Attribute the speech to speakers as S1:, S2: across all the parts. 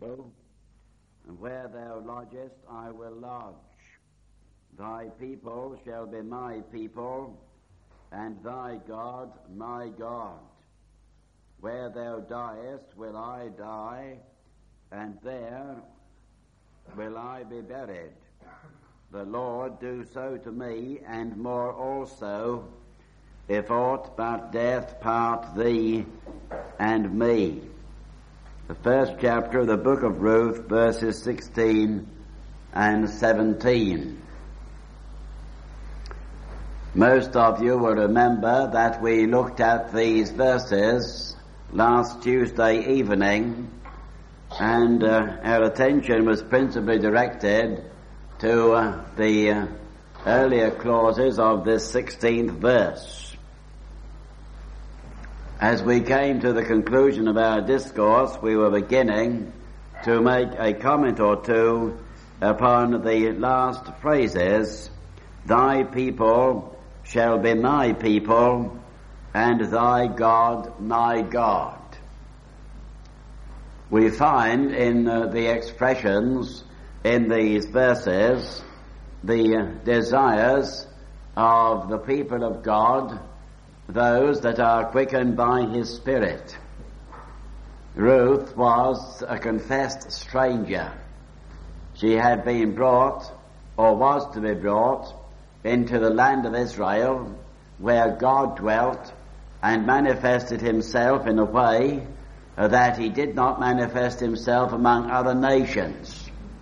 S1: people, and where thou lodgest I will lodge. Thy people shall be my people, and thy God my God. Where thou diest will I die, and there will I be buried. The Lord do so to me, and more also, if aught but death part thee and me. The first chapter of the book of Ruth, verses 16 and 17. Most of you will remember that we looked at these verses last Tuesday evening, and our attention was principally directed to the earlier clauses of this 16th verse. As we came to the conclusion of our discourse, we were beginning to make a comment or two upon the last phrases, thy people shall be my people, and thy God my God. We find in the expressions in these verses the desires of the people of God, those that are quickened by his Spirit. Ruth was a confessed stranger. She had been brought, or was to be brought, into the land of Israel, where God dwelt and manifested himself in a way that he did not manifest himself among other nations.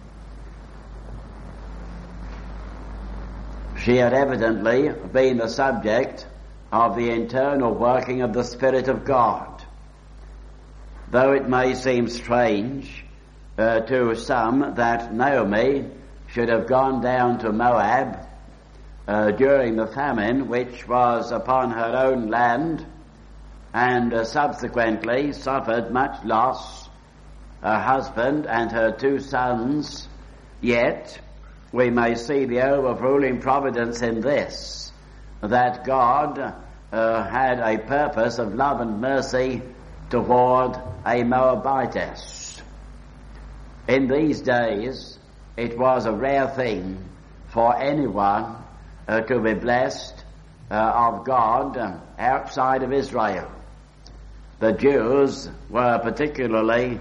S1: She had evidently been the subject of the internal working of the Spirit of God. Though it may seem strange to some that Naomi should have gone down to Moab during the famine which was upon her own land, and subsequently suffered much loss, her husband and her 2 sons, yet we may see the overruling providence in this, that God had a purpose of love and mercy toward a Moabitess. In these days, it was a rare thing for anyone to be blessed of God outside of Israel. The Jews were particularly,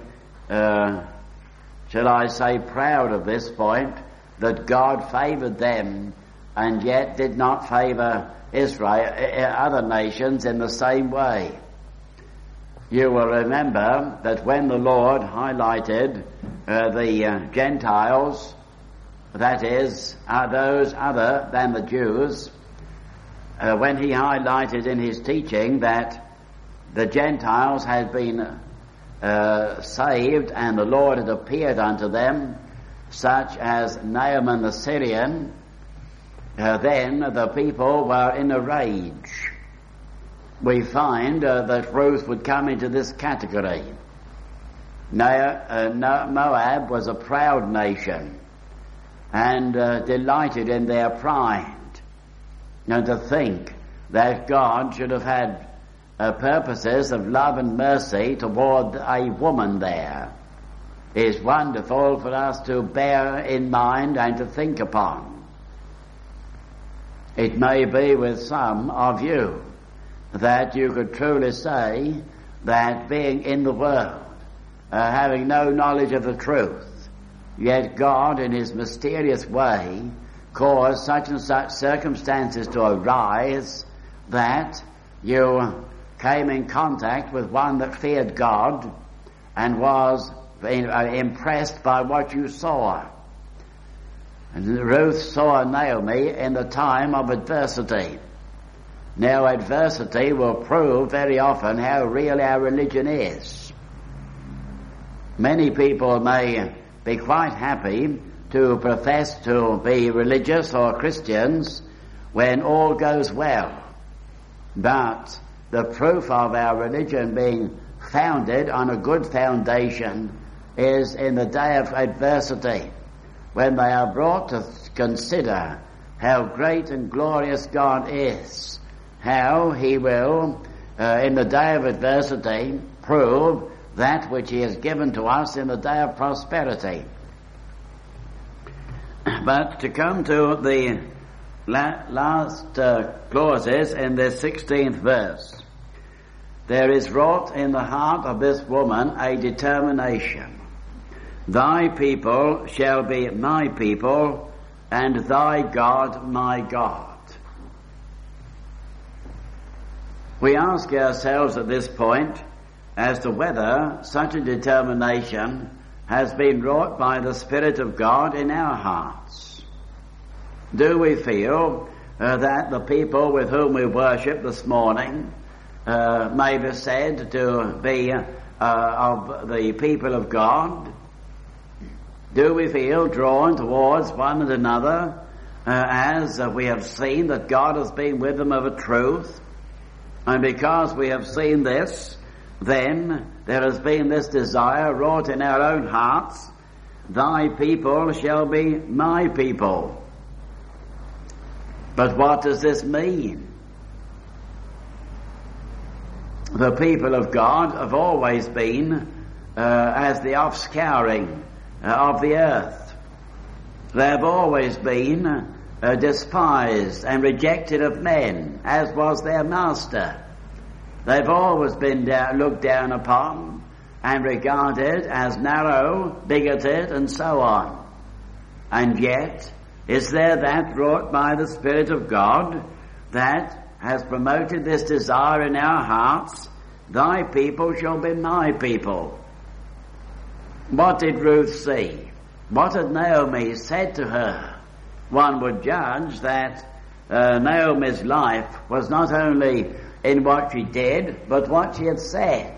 S1: shall I say, proud of this point, that God favored them and yet did not favor Israel, other nations in the same way. You will remember that when the Lord highlighted the Gentiles, that is, those other than the Jews, when he highlighted in his teaching that the Gentiles had been saved and the Lord had appeared unto them, such as Naaman the Syrian, then the people were in a rage. We find that Ruth would come into this category. Moab was a proud nation and delighted in their pride. And to think that God should have had purposes of love and mercy toward a woman there is wonderful for us to bear in mind and to think upon. It may be with some of you that you could truly say that being in the world, having no knowledge of the truth, yet God in his mysterious way caused such and such circumstances to arise that you came in contact with one that feared God and was impressed by what you saw. And Ruth saw Naomi in the time of adversity. Now, adversity will prove very often how real our religion is. Many people may be quite happy to profess to be religious or Christians when all goes well. But the proof of our religion being founded on a good foundation is in the day of adversity, when they are brought to consider how great and glorious God is, how he will, in the day of adversity, prove that which he has given to us in the day of prosperity. But to come to the last clauses in this 16th verse, there is wrought in the heart of this woman a determination. Thy people shall be my people, and thy God my God. We ask ourselves at this point as to whether such a determination has been wrought by the Spirit of God in our hearts. Do we feel that the people with whom we worship this morning may be said to be of the people of God? Do we feel drawn towards one another as we have seen that God has been with them of a truth? And because we have seen this, then there has been this desire wrought in our own hearts, thy people shall be my people. But what does this mean? The people of God have always been as the offscouring of the earth. They have always been despised and rejected of men, as was their master. They've always been looked down upon and regarded as narrow, bigoted, and so on. And yet, is there that wrought by the Spirit of God that has promoted this desire in our hearts? Thy people shall be my people. What did Ruth see? What had Naomi said to her? One would judge that Naomi's life was not only in what she did, but what she had said.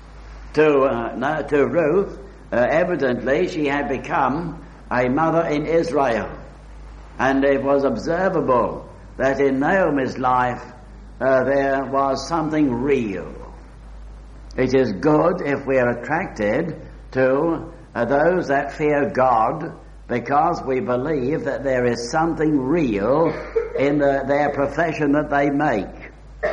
S1: To Ruth, evidently she had become a mother in Israel. And it was observable that in Naomi's life there was something real. It is good if we are attracted to those that fear God, because we believe that there is something real in their profession that they make.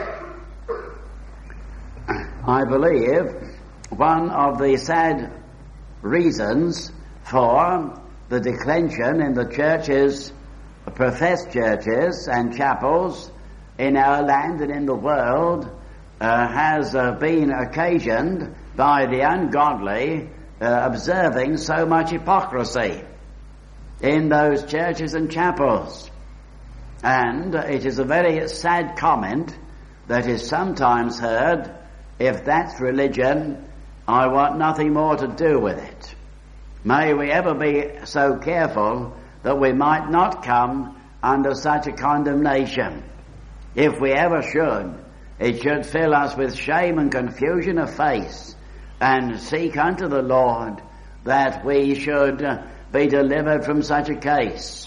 S1: I believe one of the sad reasons for the declension in the churches, professed churches and chapels in our land and in the world has been occasioned by the ungodly observing so much hypocrisy in those churches and chapels. And it is a very sad comment that is sometimes heard, if that's religion, I want nothing more to do with it. May we ever be so careful that we might not come under such a condemnation. If we ever should, it should fill us with shame and confusion of face, and seek unto the Lord that we should be delivered from such a case.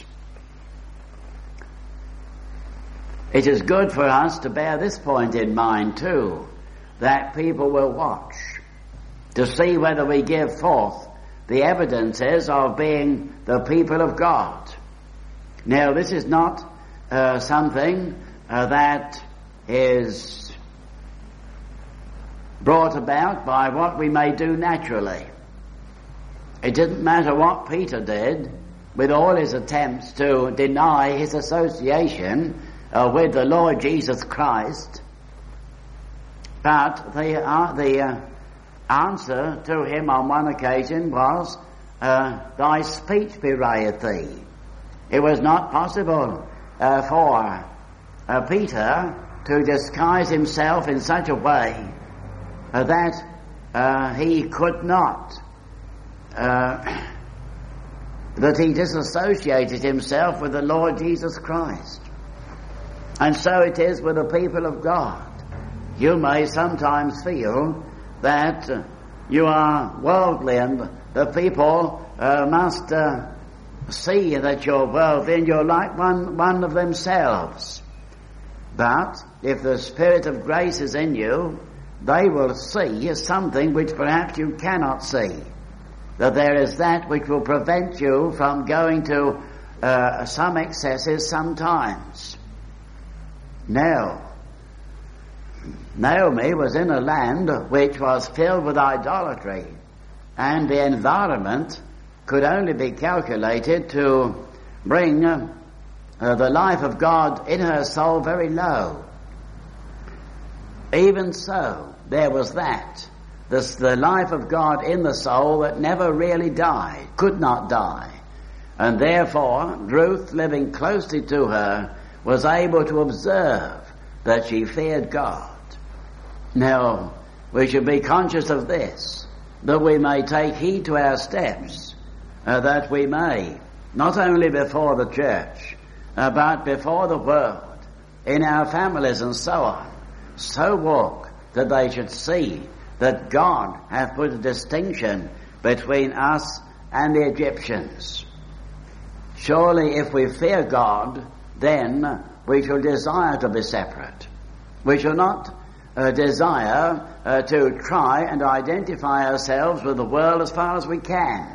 S1: It is good for us to bear this point in mind too, that people will watch to see whether we give forth the evidences of being the people of God. Now, this is not something that is brought about by what we may do naturally. It didn't matter what Peter did with all his attempts to deny his association with the Lord Jesus Christ, but the answer to him on one occasion was, thy speech bewrayeth thee. It was not possible for Peter to disguise himself in such a way that he could not, that he disassociated himself with the Lord Jesus Christ. And so it is with the people of God. You may sometimes feel that you are worldly and the people must see that you're worldly and you're like one of themselves. But if the Spirit of grace is in you, they will see something which perhaps you cannot see. That there is that which will prevent you from going to some excesses sometimes. Now, Naomi was in a land which was filled with idolatry, and the environment could only be calculated to bring the life of God in her soul very low. Even so, there was that. The life of God in the soul that never really died, could not die. And therefore, Ruth, living closely to her, was able to observe that she feared God. Now, we should be conscious of this, that we may take heed to our steps, that we may, not only before the church, but before the world, in our families and so on, so walk that they should see that God hath put a distinction between us and the Egyptians. Surely if we fear God, then we shall desire to be separate. We shall not desire to try and identify ourselves with the world as far as we can.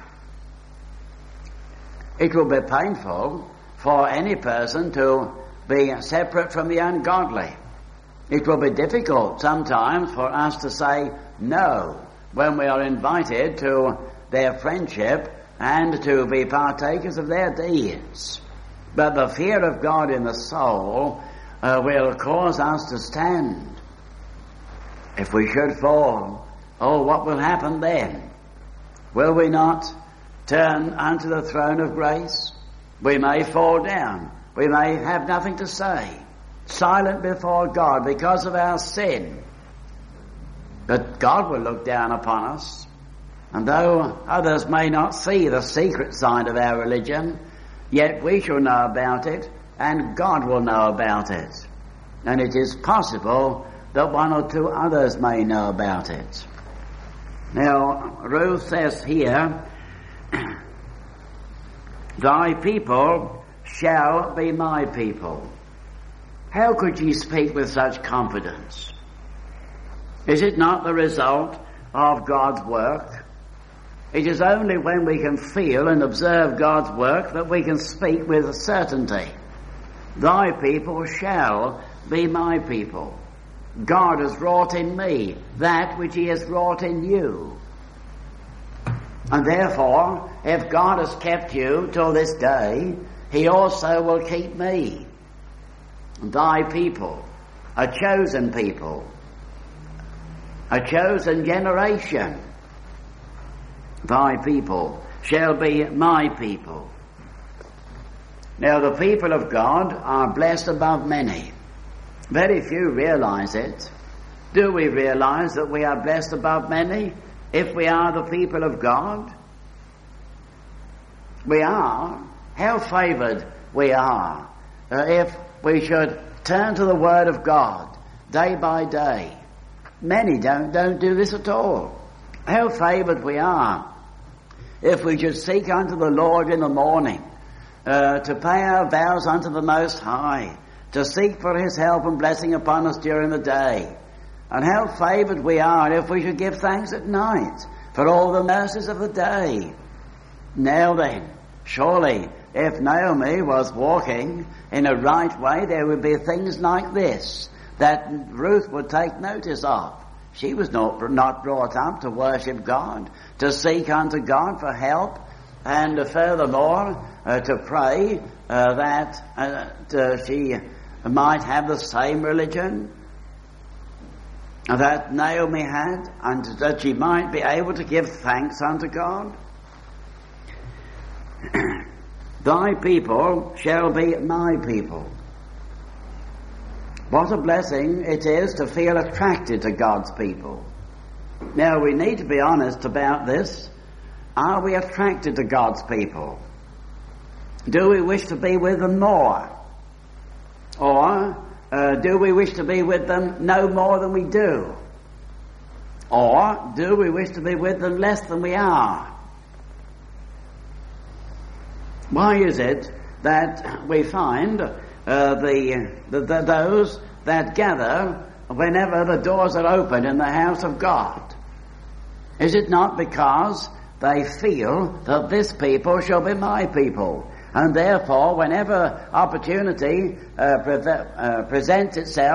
S1: It will be painful for any person to be separate from the ungodly. It will be difficult sometimes for us to say no when we are invited to their friendship and to be partakers of their deeds. But the fear of God in the soul will cause us to stand. If we should fall, what will happen then? Will we not turn unto the throne of grace? We may fall down. We may have nothing to say. Silent before God because of our sin. But God will look down upon us. And though others may not see the secret side of our religion, yet we shall know about it, and God will know about it. And it is possible that one or two others may know about it. Now, Ruth says here, thy people shall be my people. How could she speak with such confidence? Is it not the result of God's work? It is only when we can feel and observe God's work that we can speak with certainty. Thy people shall be my people. God has wrought in me that which he has wrought in you. And therefore, if God has kept you till this day, he also will keep me. Thy people, a chosen people, a chosen generation. Thy people shall be my people. Now the people of God are blessed above many. Very few realize it. Do we realize that we are blessed above many if we are the people of God? We are. How favored we are if we should turn to the Word of God day by day. Many don't do this at all. How favored we are if we should seek unto the Lord in the morning, to pay our vows unto the Most High, to seek for his help and blessing upon us during the day. And how favored we are if we should give thanks at night for all the mercies of the day. Now then, surely if Naomi was walking in a right way, there would be things like this that Ruth would take notice of. She was not brought up to worship God, to seek unto God for help, and furthermore to pray that she might have the same religion that Naomi had, and that she might be able to give thanks unto God. Thy people shall be my people. What a blessing it is to feel attracted to God's people. Now we need to be honest about this. Are we attracted to God's people? Do we wish to be with them more? Or do we wish to be with them no more than we do? Or do we wish to be with them less than we are? Why is it that we find those that gather whenever the doors are open in the house of God? Is it not because they feel that this people shall be my people, and therefore whenever opportunity presents itself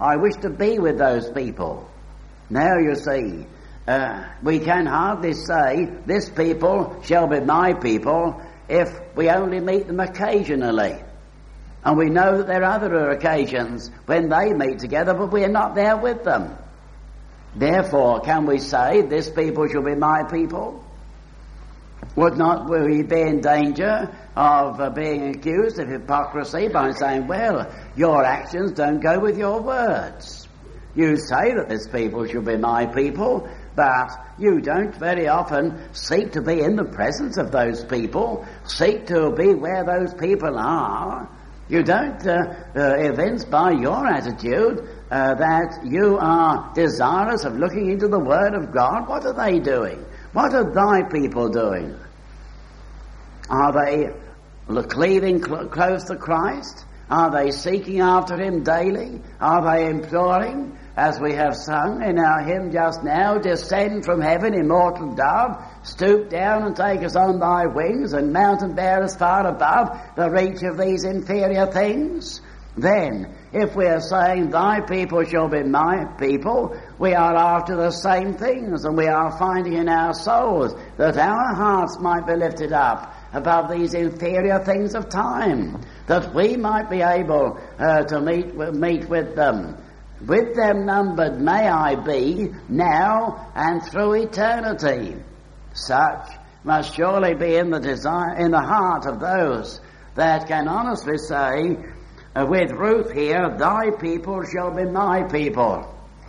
S1: I wish to be with those people. Now you see, we can hardly say, this people shall be my people, if we only meet them occasionally. And we know that there are other occasions when they meet together, but we are not there with them. Therefore, can we say, this people shall be my people? Would not we be in danger of being accused of hypocrisy by saying, well, your actions don't go with your words. You say that this people shall be my people, but you don't very often seek to be in the presence of those people, seek to be where those people are. You don't evince by your attitude that you are desirous of looking into the Word of God. What are they doing? What are thy people doing? Are they cleaving close to Christ? Are they seeking after Him daily? Are they imploring, as we have sung in our hymn just now, descend from heaven, immortal dove, stoop down and take us on thy wings, and mount and bear us far above the reach of these inferior things? Then, if we are saying, thy people shall be my people, we are after the same things, and we are finding in our souls that our hearts might be lifted up above these inferior things of time, that we might be able to meet with them. With them numbered may I be, now and through eternity. Such must surely be in the heart of those that can honestly say, with Ruth here, thy people shall be my people.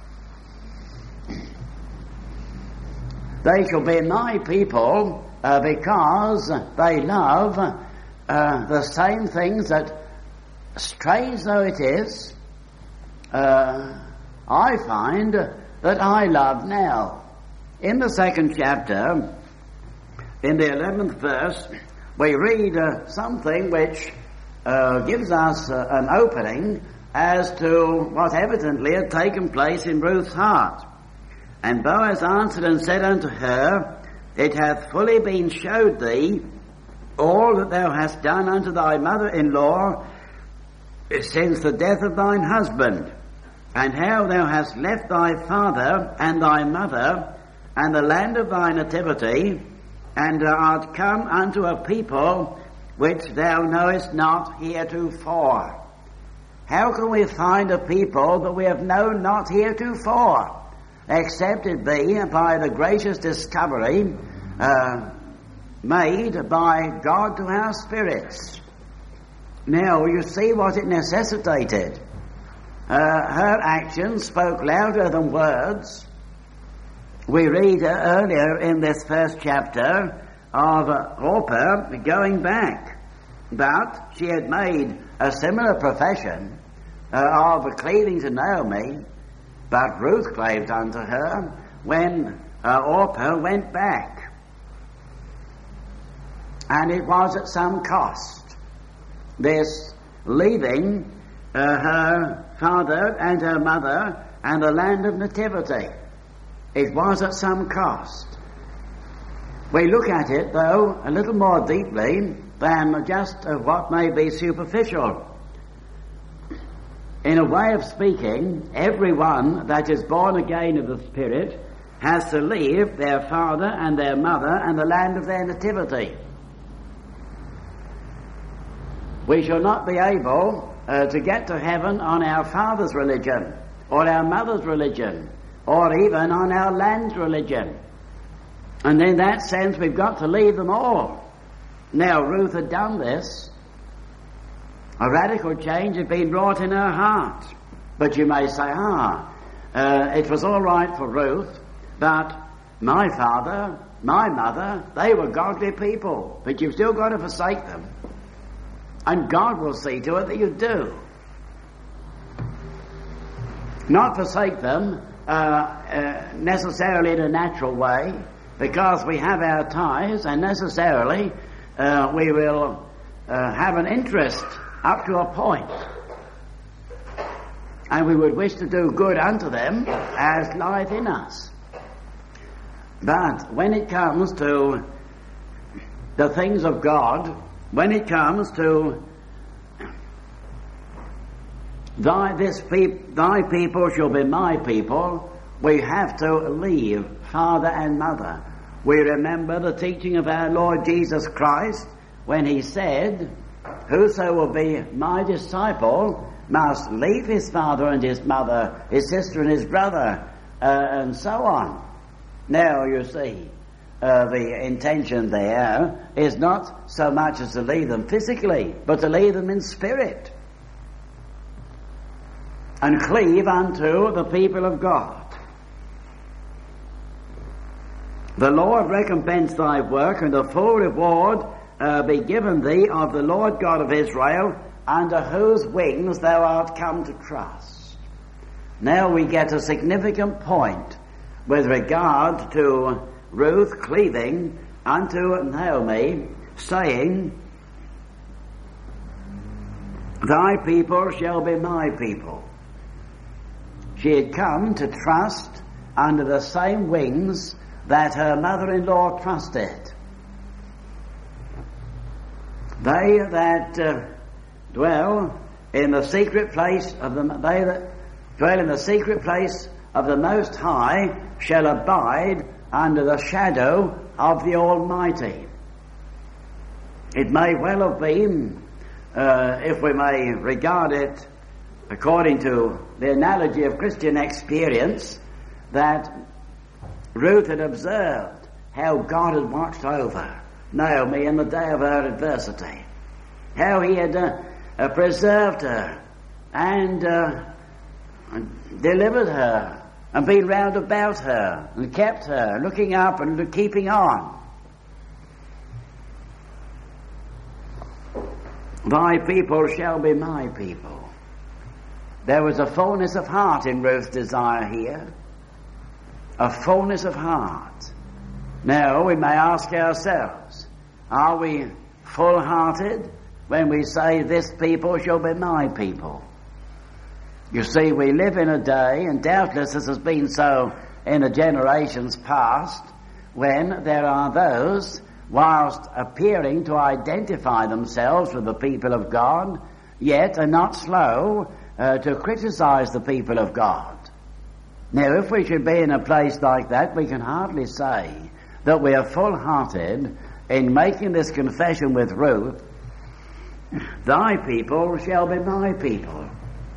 S1: They shall be my people because they love the same things that, strange though it is, I find that I love now. In the 2nd chapter, in the 11th verse, we read something which gives us an opening as to what evidently had taken place in Ruth's heart. And Boaz answered and said unto her, it hath fully been showed thee all that thou hast done unto thy mother-in-law since the death of thine husband, and how thou hast left thy father and thy mother and the land of thy nativity, and art come unto a people which thou knowest not heretofore. How can we find a people that we have known not heretofore, except it be by the gracious discovery made by God to our spirits? Now, you see what it necessitated. Her actions spoke louder than words. We read earlier in this 1st chapter of Orpah going back, but she had made a similar profession of cleaving to Naomi, but Ruth claved unto her when Orpah went back, and it was at some cost, this leaving her father and her mother and the land of nativity. It was at some cost. We look at it, though, a little more deeply than just what may be superficial. In a way of speaking, everyone that is born again of the Spirit has to leave their father and their mother and the land of their nativity. We shall not be able to get to heaven on our father's religion, or our mother's religion, or even on our land's religion. And in that sense, we've got to leave them all. Now, Ruth had done this. A radical change had been wrought in her heart. But you may say, it was all right for Ruth, but my father, my mother, they were godly people, but you've still got to forsake them. And God will see to it that you do. Not forsake them necessarily in a natural way, because we have our ties, and necessarily we will have an interest up to a point, and we would wish to do good unto them as lieth in us. But when it comes to the things of God, when it comes to Thy people shall be my people. We have to leave father and mother. We remember the teaching of our Lord Jesus Christ when he said, whoso will be my disciple must leave his father and his mother, his sister and his brother, and so on. Now you see, the intention there is not so much as to leave them physically, but to leave them in spirit and cleave unto the people of God. The Lord recompense thy work, and the full reward be given thee of the Lord God of Israel, under whose wings thou art come to trust. Now we get a significant point with regard to Ruth cleaving unto Naomi, saying, thy people shall be my people. She had come to trust under the same wings that her mother-in-law trusted. They that dwell in the secret place of the Most High shall abide under the shadow of the Almighty. It may well have been, if we may regard it according to the analogy of Christian experience, that Ruth had observed how God had watched over Naomi in the day of her adversity, how he had preserved her and delivered her and been round about her and kept her, looking up and keeping on. Thy people shall be my people. There was a fullness of heart in Ruth's desire here. A fullness of heart. Now we may ask ourselves, are we full-hearted when we say, this people shall be my people? You see, we live in a day, and doubtless this has been so in the generations past, when there are those, whilst appearing to identify themselves with the people of God, yet are not slow to criticize the people of God. Now, if we should be in a place like that, we can hardly say that we are full-hearted in making this confession with Ruth, thy people shall be my people.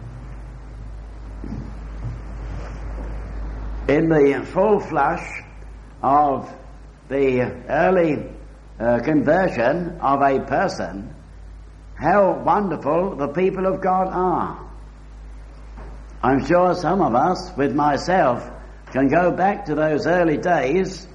S1: In the full flush of the early conversion of a person, how wonderful the people of God are. I'm sure some of us, with myself, can go back to those early days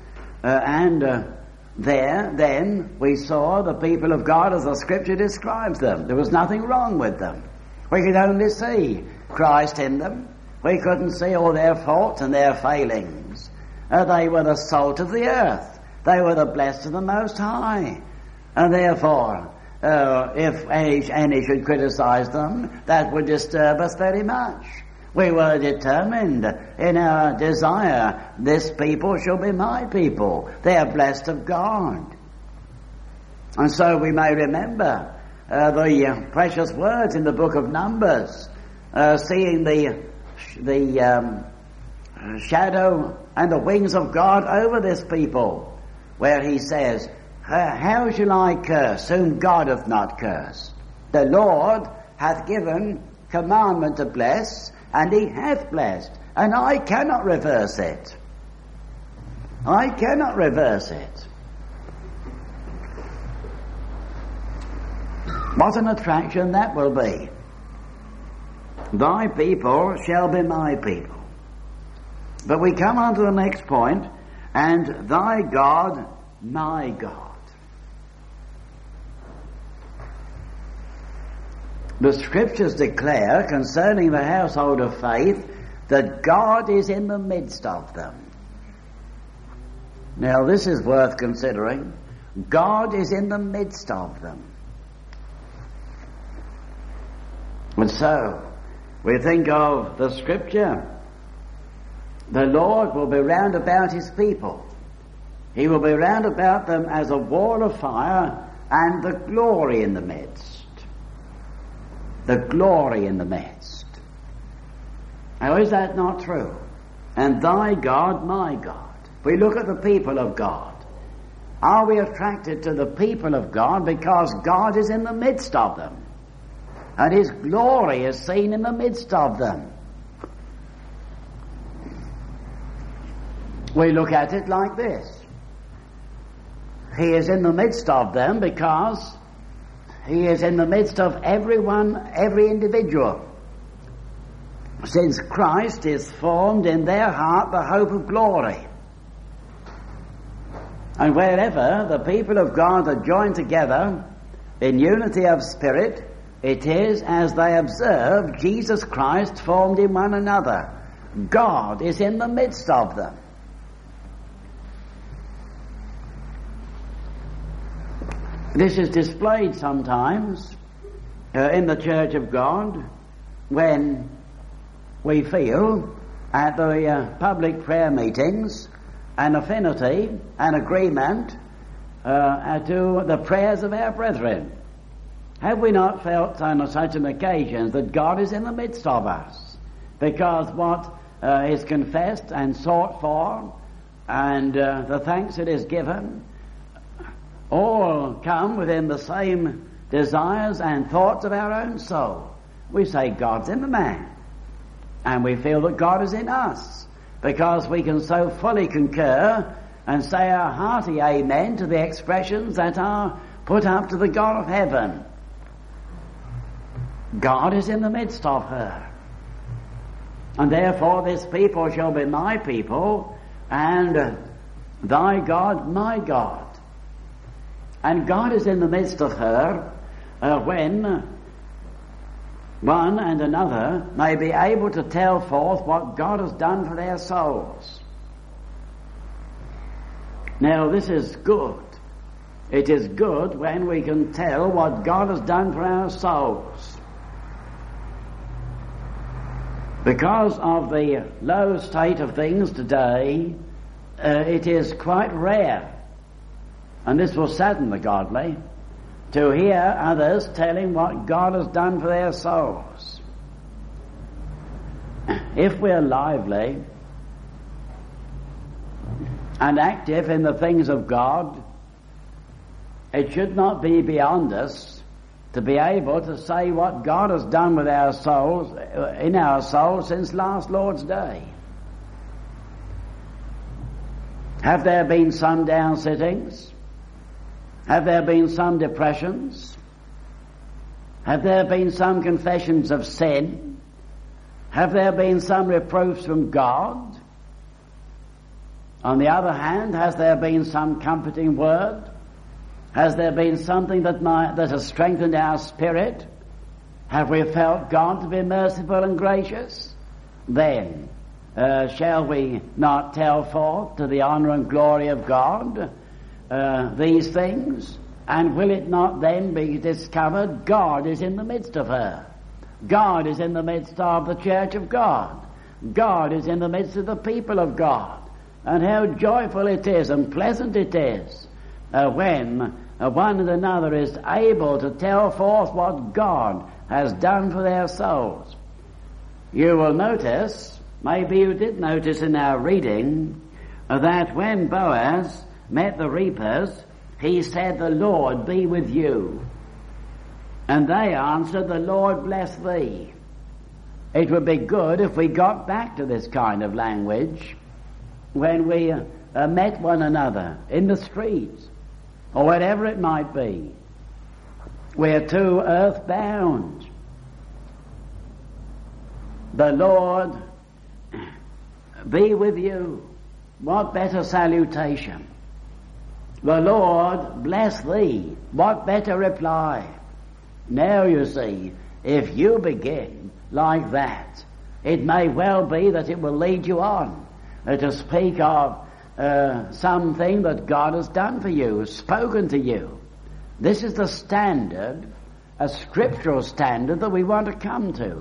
S1: then we saw the people of God as the Scripture describes them. There was nothing wrong with them. We could only see Christ in them. We couldn't see all their faults and their failings. They were the salt of the earth. They were the blessed of the Most High. And therefore, if any should criticize them, that would disturb us very much. We were determined in our desire, this people shall be my people. They are blessed of God. And so we may remember the precious words in the book of Numbers, seeing the shadow and the wings of God over this people, where he says, how shall I curse whom God hath not cursed? The Lord hath given commandment to bless, and he hath blessed, and I cannot reverse it. I cannot reverse it. What an attraction that will be. Thy people shall be my people. But we come on to the next point, and thy God, my God. The Scriptures declare concerning the household of faith that God is in the midst of them. Now this is worth considering. God is in the midst of them. And so, we think of the Scripture. The Lord will be round about his people. He will be round about them as a wall of fire, and the glory in the midst. The glory in the midst. Now, is that not true? And thy God, my God. If we look at the people of God, are we attracted to the people of God because God is in the midst of them? And His glory is seen in the midst of them. We look at it like this. He is in the midst of them because He is in the midst of everyone, every individual. Since Christ is formed in their heart the hope of glory. And wherever the people of God are joined together in unity of spirit, it is as they observe Jesus Christ formed in one another. God is in the midst of them. This is displayed sometimes in the Church of God when we feel at the public prayer meetings an affinity, an agreement to the prayers of our brethren. Have we not felt on such an occasion that God is in the midst of us? Because what is confessed and sought for and the thanks it is given all come within the same desires and thoughts of our own soul. We say God's in the man, and we feel that God is in us, because we can so fully concur and say our hearty amen to the expressions that are put up to the God of heaven. God is in the midst of her. And therefore this people shall be my people, and thy God my God. And God is in the midst of her when one and another may be able to tell forth what God has done for their souls. Now this is good. It is good when we can tell what God has done for our souls. Because of the low state of things today, it is quite rare, and this will sadden the godly, to hear others telling what God has done for their souls. If we're lively and active in the things of God, it should not be beyond us to be able to say what God has done with our souls, in our souls, since last Lord's Day. Have there been some down-sittings? Have there been some depressions? Have there been some confessions of sin? Have there been some reproofs from God? On the other hand, has there been some comforting word? Has there been something that has strengthened our spirit? Have we felt God to be merciful and gracious? Then shall we not tell forth to the honour and glory of God these things? And will it not then be discovered God is in the midst of her? God is in the midst of the Church of God. God is in the midst of the people of God. And how joyful it is and pleasant it is when one and another is able to tell forth what God has done for their souls. You will notice, maybe you did notice in our reading, that when Boaz met the reapers, he said, "The Lord be with you." And they answered, "The Lord bless thee." It would be good if we got back to this kind of language when we met one another in the streets, or whatever it might be. We're too earthbound. "The Lord be with you." What better salutation? "The Lord bless thee." What better reply? Now you see, if you begin like that, it may well be that it will lead you on to speak of something that God has done for you, spoken to you. This is the standard, a scriptural standard that we want to come to.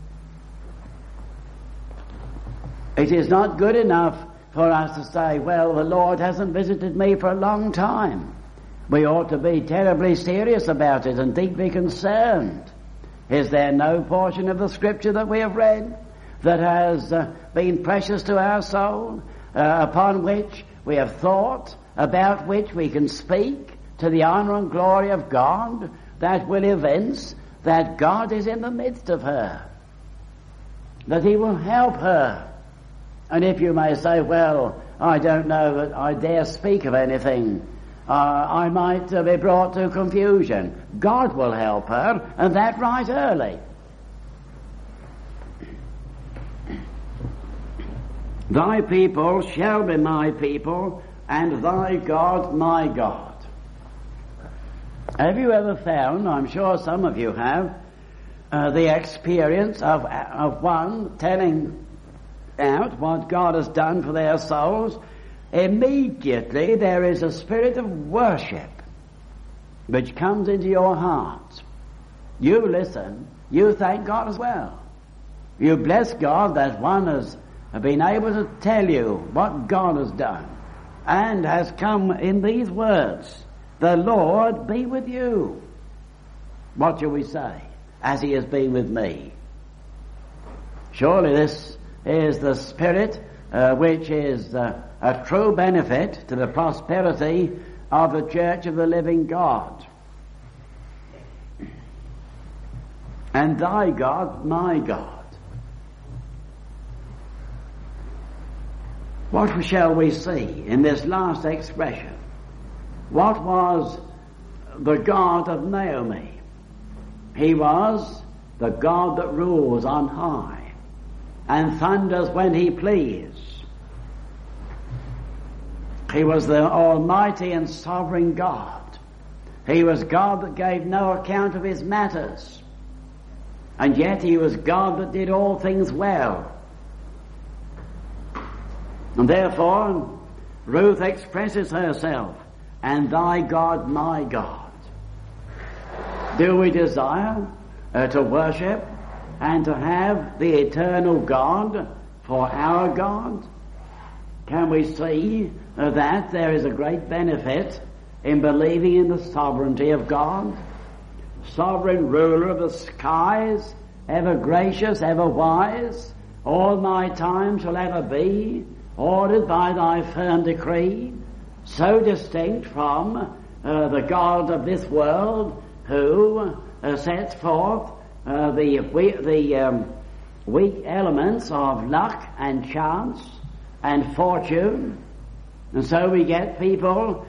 S1: It is not good enough for us to say, "Well, the Lord hasn't visited me for a long time." We ought to be terribly serious about it and deeply concerned. Is there no portion of the scripture that we have read that has been precious to our soul, upon which we have thought, about which we can speak to the honour and glory of God, that will evince that God is in the midst of her, that he will help her. And if you may say, well, I don't know that I dare speak of anything, I might be brought to confusion. God will help her, and that right early. Thy people shall be my people, and thy God my God. Have you ever found, I'm sure some of you have, the experience of one telling out what God has done for their souls? Immediately there is a spirit of worship which comes into your heart. You listen, you thank God as well. You bless God that one has been able to tell you what God has done, and has come in these words, the Lord be with you. What shall we say? As he has been with me. Surely this is the spirit which is a true benefit to the prosperity of the Church of the living God. And thy God, my God. What shall we see in this last expression? What was the God of Naomi? He was the God that rules on high and thunders when he please. He was the almighty and sovereign God. He was God that gave no account of his matters. And yet he was God that did all things well. And therefore, Ruth expresses herself, and thy God, my God. Do we desire to worship and to have the eternal God for our God? Can we see that there is a great benefit in believing in the sovereignty of God? Sovereign ruler of the skies, ever gracious, ever wise, all my time shall ever be, ordered by thy firm decree, so distinct from the God of this world, who sets forth the weak elements of luck and chance and fortune. And so we get people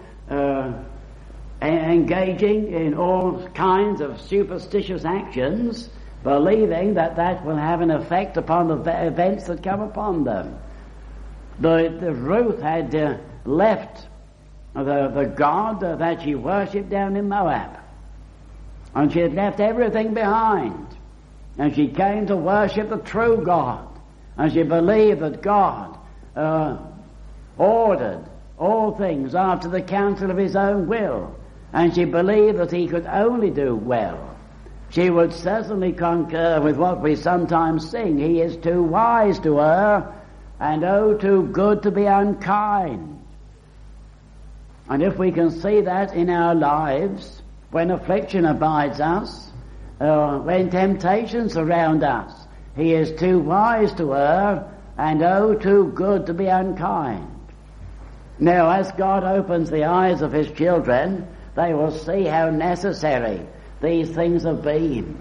S1: engaging in all kinds of superstitious actions, believing that that will have an effect upon the events that come upon them. The Ruth had left the God that she worshipped down in Moab, and she had left everything behind, and she came to worship the true God, and she believed that God ordered all things after the counsel of his own will, and she believed that he could only do well. She would certainly concur with what we sometimes sing, he is too wise to err, and oh, too good to be unkind. And if we can see that in our lives, when affliction abides us, when temptations surround us, he is too wise to err, and oh, too good to be unkind. Now, as God opens the eyes of his children, they will see how necessary these things have been.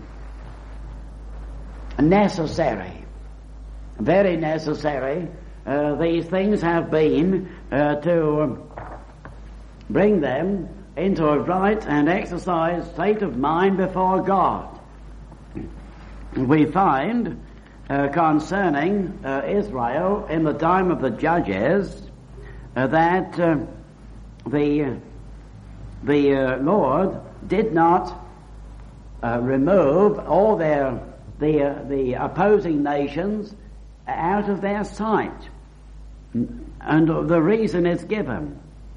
S1: Necessary. Very necessary. These things have been to bring them into a right and exercised state of mind before God. We find concerning Israel in the time of the judges that the Lord did not remove all the opposing nations out of their sight, and the reason is given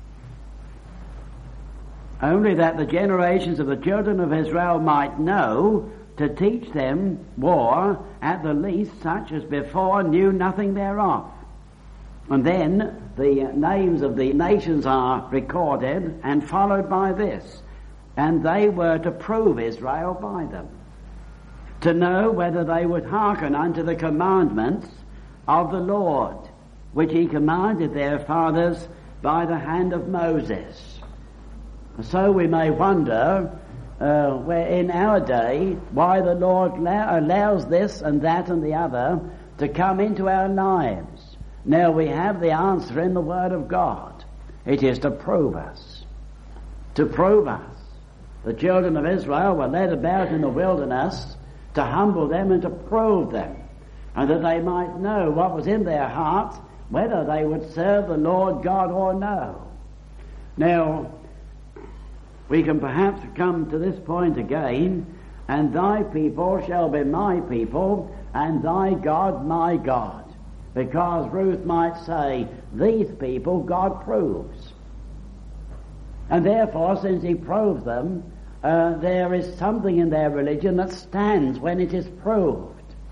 S1: only that the generations of the children of Israel might know, to teach them war, at the least such as before knew nothing thereof. And then the names of the nations are recorded and followed by this, and they were to prove Israel by them, to know whether they would hearken unto the commandments of the Lord, which he commanded their fathers by the hand of Moses. So we may wonder where in our day why the Lord allows this and that and the other to come into our lives. Now we have the answer in the Word of God. It is to prove us. To prove us. The children of Israel were led about in the wilderness to humble them and to prove them, and that they might know what was in their hearts, whether they would serve the Lord God or no. Now, we can perhaps come to this point again, and thy people shall be my people, and thy God my God. Because Ruth might say, these people God proves. And therefore, since he proves them, there is something in their religion that stands when it is proved.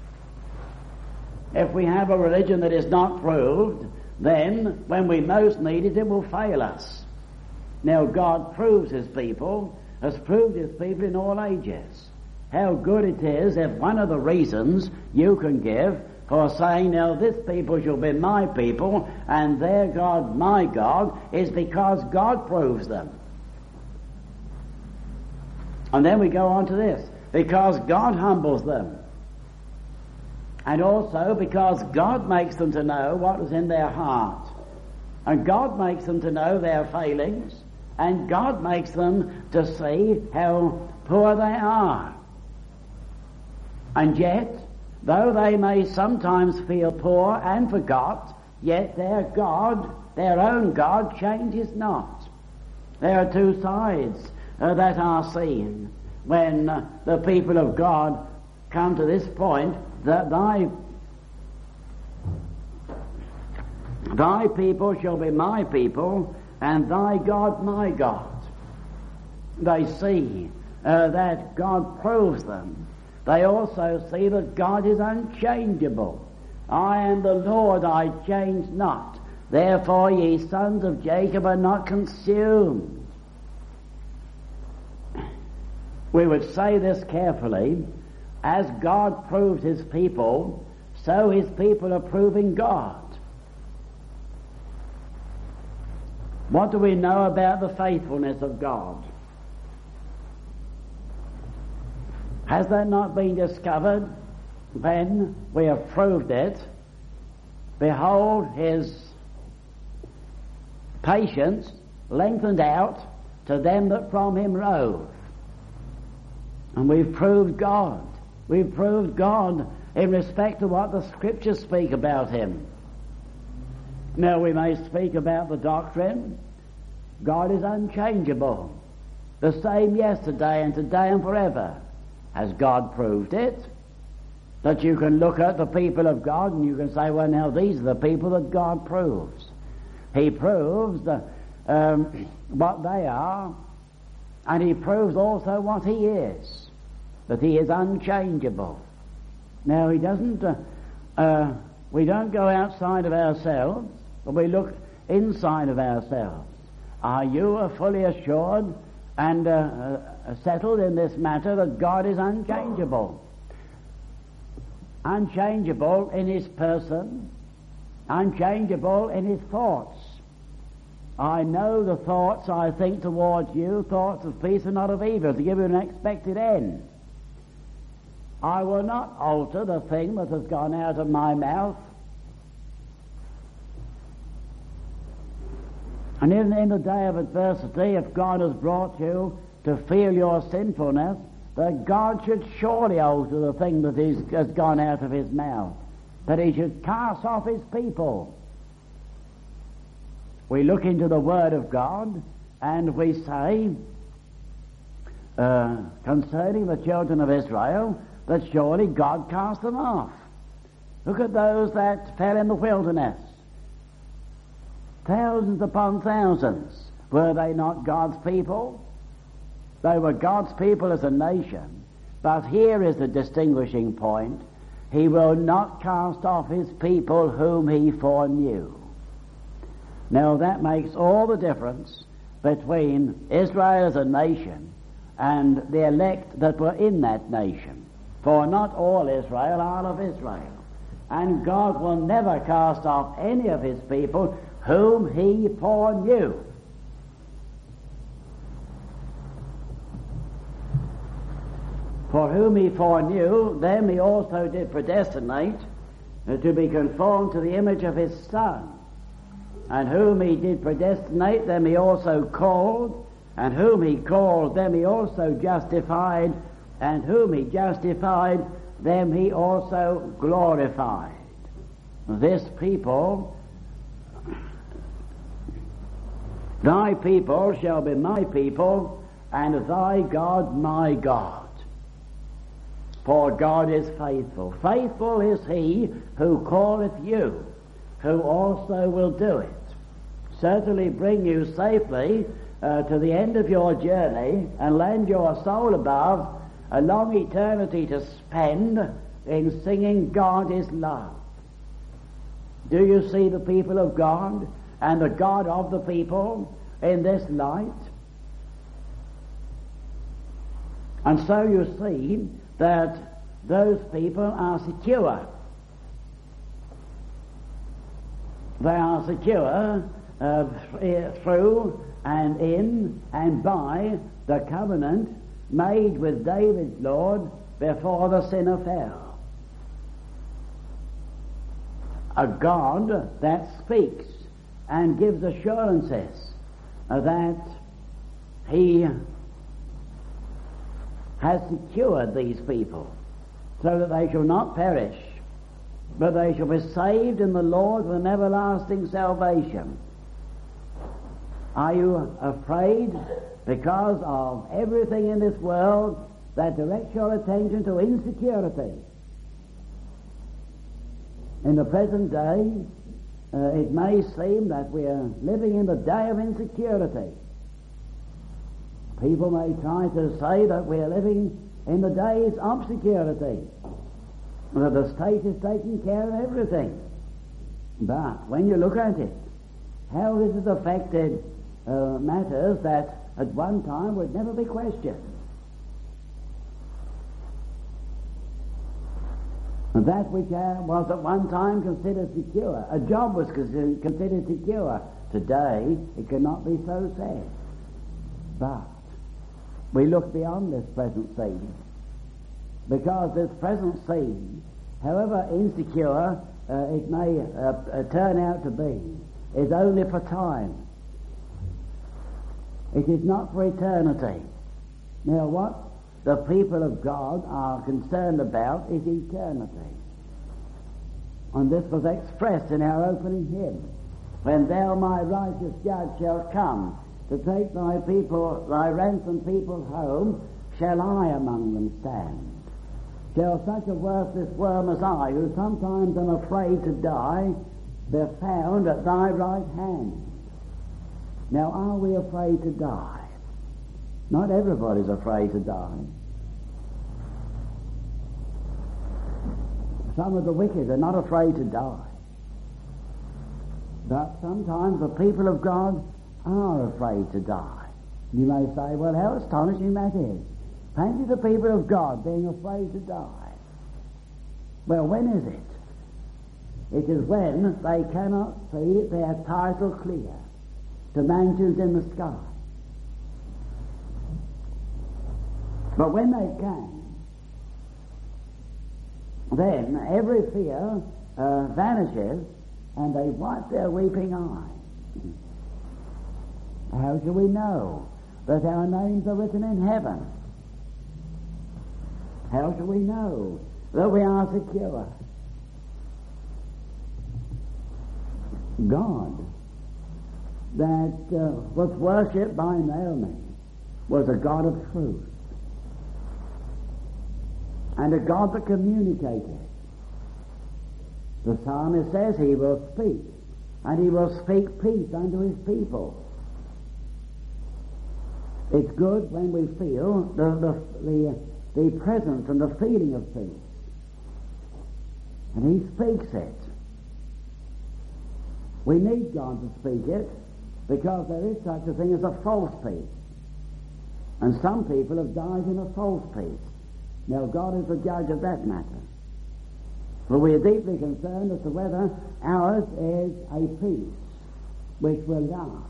S1: If we have a religion that is not proved, then when we most need it, it will fail us. Now God proves his people, has proved his people in all ages. How good it is if one of the reasons you can give for saying, now this people shall be my people and their God my God, is because God proves them. And then we go on to this, because God humbles them. And also because God makes them to know what is in their heart. And God makes them to know their failings. And God makes them to see how poor they are. And yet, though they may sometimes feel poor and forgot, yet their God, their own God, changes not. There are two sides that are seen when the people of God come to this point, that thy people shall be my people, and thy God my God. They see that God proves them. They also see that God is unchangeable. I am the Lord, I change not. Therefore ye sons of Jacob are not consumed. We would say this carefully. As God proves his people, so his people are proving God. What do we know about the faithfulness of God? Has that not been discovered when we have proved it? Behold, his patience lengthened out to them that from him rove. And we've proved God. We've proved God in respect to what the Scriptures speak about him. Now we may speak about the doctrine. God is unchangeable. The same yesterday and today and forever. Has God proved it? That you can look at the people of God and you can say, well, now these are the people that God proves. He proves what they are, and he proves also what he is, that he is unchangeable. Now he doesn't, we don't go outside of ourselves, but we look inside of ourselves. Are you fully assured and settled in this matter that God is unchangeable? Unchangeable in his person, unchangeable in his thoughts. I know the thoughts I think towards you, thoughts of peace and not of evil, to give you an expected end. I will not alter the thing that has gone out of my mouth. And even in the day of adversity, if God has brought you to feel your sinfulness, that God should surely alter the thing that has gone out of his mouth, that he should cast off his people. We look into the Word of God and we say concerning the children of Israel that surely God cast them off. Look at those that fell in the wilderness. Thousands upon thousands. Were they not God's people? They were God's people as a nation. But here is the distinguishing point. He will not cast off his people whom he foreknew. Now that makes all the difference between Israel as a nation and the elect that were in that nation. For not all Israel are of Israel. And God will never cast off any of his people whom he foreknew. For whom he foreknew, them he also did predestinate to be conformed to the image of his Son. And whom he did predestinate, them he also called. And whom he called, them he also justified. And whom he justified, them he also glorified. This people, thy people shall be my people, and thy God my God. For God is faithful. Faithful is he who calleth you, who also will do it. Certainly bring you safely to the end of your journey and land your soul above a long eternity to spend in singing God is love. Do you see the people of God and the God of the people in this light? And so you see that those people are secure. They are secure through and in and by the covenant made with David's Lord before the sinner fell. A God that speaks and gives assurances that he has secured these people so that they shall not perish, but they shall be saved in the Lord with an everlasting salvation. Are you afraid because of everything in this world that directs your attention to insecurity? In the present day, it may seem that we are living in the day of insecurity. People may try to say that we are living in the days of security, that the state is taking care of everything. But when you look at it, how this has affected matters that at one time would never be questioned. And that which was at one time considered secure, a job was considered secure. Today it cannot be so said. But we look beyond this present scene, because this present scene, however insecure it may turn out to be, is only for time. It is not for eternity. Now what the people of God are concerned about is eternity. And this was expressed in our opening hymn. When thou, my righteous judge, shalt come to take thy people, thy ransomed people home, shall I among them stand? Shall such a worthless worm as I, who sometimes am afraid to die, be found at thy right hand? Now, are we afraid to die? Not everybody's afraid to die. Some of the wicked are not afraid to die. But sometimes the people of God are afraid to die. You may say, well, how astonishing that is. Fancy the people of God being afraid to die. Well, when is it? It is when they cannot see their title clear to mansions in the sky. But when they can, then every fear vanishes and they wipe their weeping eyes. How shall we know that our names are written in heaven? How shall we know that we are secure? God, that was worshipped by Naomi, was a God of truth, and a God that communicated. The psalmist says he will speak, and he will speak peace unto his people. It's good when we feel the presence and the feeling of peace. And he speaks it. We need God to speak it because there is such a thing as a false peace. And some people have died in a false peace. Now God is the judge of that matter. For we are deeply concerned as to whether ours is a peace which will last.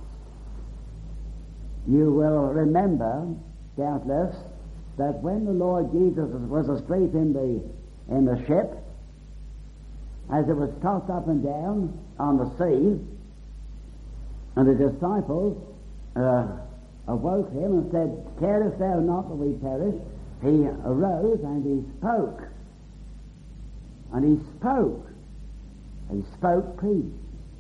S1: You will remember, doubtless, that when the Lord Jesus was asleep in the ship, as it was tossed up and down on the sea, and the disciples awoke him and said, "Carest thou not that we perish?" He arose and he spoke. And he spoke. He spoke peace.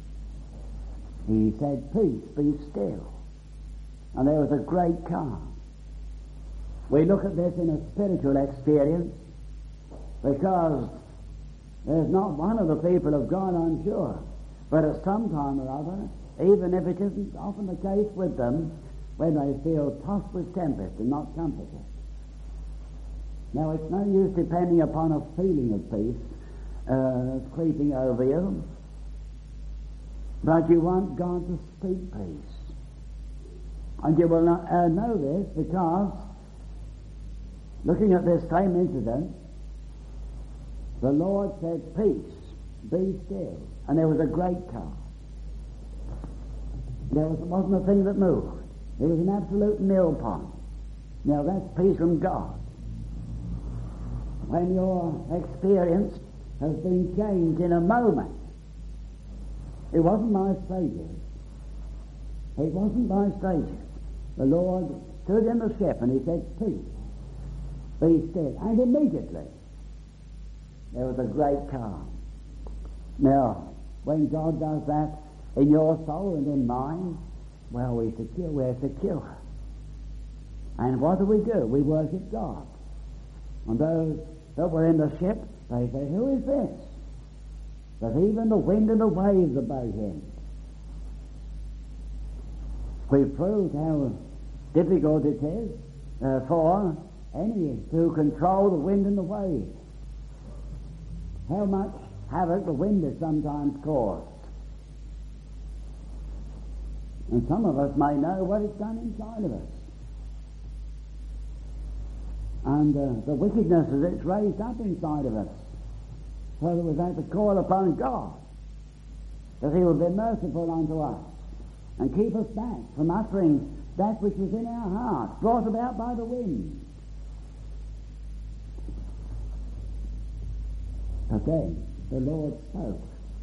S1: He said, "Peace, be still." And there was a great calm. We look at this in a spiritual experience because there's not one of the people of God, I'm sure, but at some time or other, even if it isn't often the case with them, when they feel tossed with tempest and not comforted. Now, it's no use depending upon a feeling of peace creeping over you, but you want God to speak peace. And you will not know this because, looking at this same incident, the Lord said, "Peace, be still." And there was a great calm. There wasn't a thing that moved. It was an absolute nil point. Now that's peace from God. When your experience has been changed in a moment, it wasn't by stages. It wasn't by stages. The Lord stood in the ship and he said, "Peace, be still." And immediately there was a great calm. Now, when God does that in your soul and in mine, well, we're secure. And what do? We worship God. And those that were in the ship, they say, "Who is this? That even the wind and the waves obey him." We've proved how difficult it is for any to control the wind and the waves. How much havoc the wind has sometimes caused. And some of us may know what it's done inside of us. And the wickedness that it's raised up inside of us. So that we've had to call upon God, that he will be merciful unto us and keep us back from uttering that which was in our hearts, brought about by the wind. But then the Lord spoke.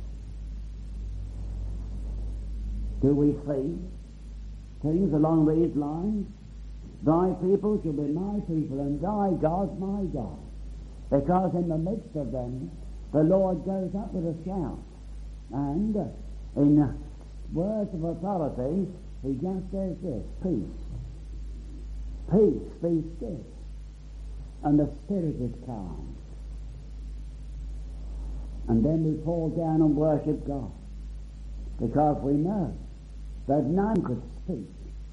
S1: Do we see things along these lines? Thy people shall be my people, and thy God my God. Because in the midst of them, the Lord goes up with a shout. And in words of authority, he just says this: "Peace. Peace, be still." And the spirit is calm. And then we fall down and worship God, because we know that none could speak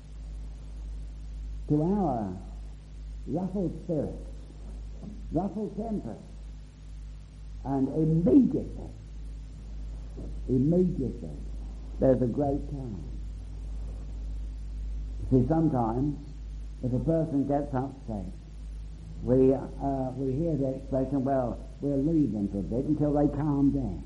S1: to our ruffled spirits, ruffled tempers, and immediately, there's a great calm. See, sometimes if a person gets upset, we hear the expression, "Well, we'll leave them for a bit until they calm down."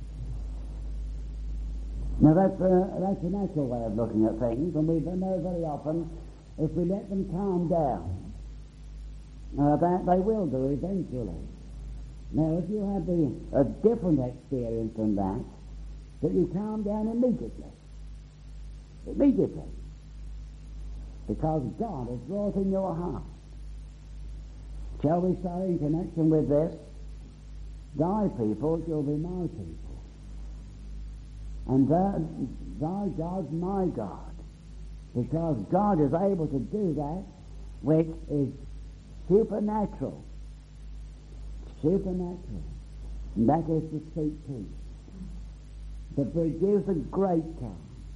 S1: Now that's a natural way of looking at things, and we know very often if we let them calm down, that they will do eventually. Now, if you have a different experience than that you calm down immediately, because God has wrought in your heart. Shall we say in connection with this, "Thy people shall be my people, and thy God my God," because God is able to do that which is supernatural, and that is to speak peace, to produce a great calm.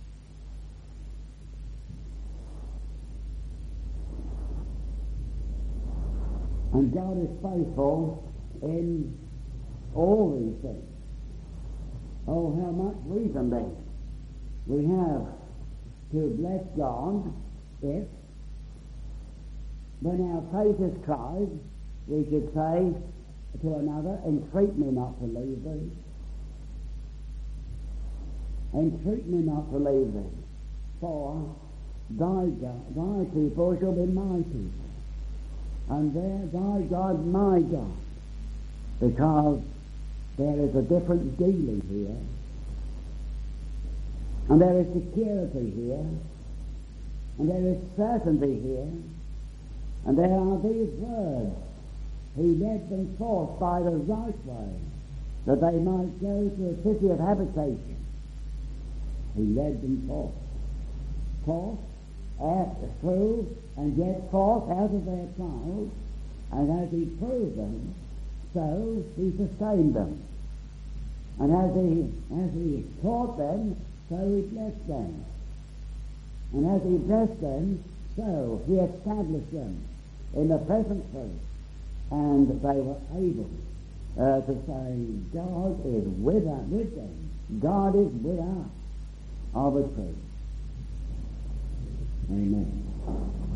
S1: And God is faithful in all these things. Oh, how much reason then we have to bless God if, when our faith is tried, we should say to another, entreat me not to leave thee. Entreat me not to leave thee, for thy people shall be my people, and thy God my God, because there is a different dealing here, and there is security here, and there is certainty here, and there are these words, he led them forth by the right way, that they might go to a city of habitation. He led them forth through, and yet forth out of their trials, and as he proved them, so he sustained them. And as he taught them, so he blessed them. And as he blessed them, so he established them in the present truth. And they were able to say, God is with them. God is with us of a truth. Amen.